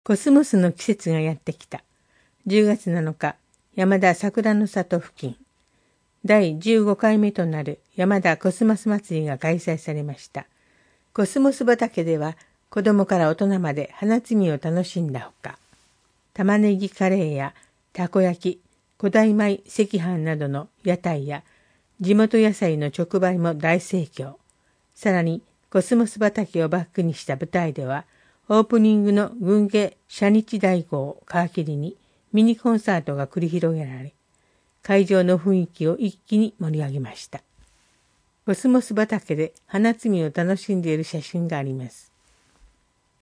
コスモスの季節がやってきた。10月7日、山田桜の里付近。第15回目となる山田コスモス祭りが開催されました。コスモス畑では子供から大人まで花摘みを楽しんだほか、玉ねぎカレーやたこ焼き、古代米赤飯などの屋台や地元野菜の直売も大盛況。さらにコスモス畑をバックにした舞台では、オープニングの軍芸社日大号を皮切りにミニコンサートが繰り広げられ、会場の雰囲気を一気に盛り上げました。コスモス畑で花摘みを楽しんでいる写真があります。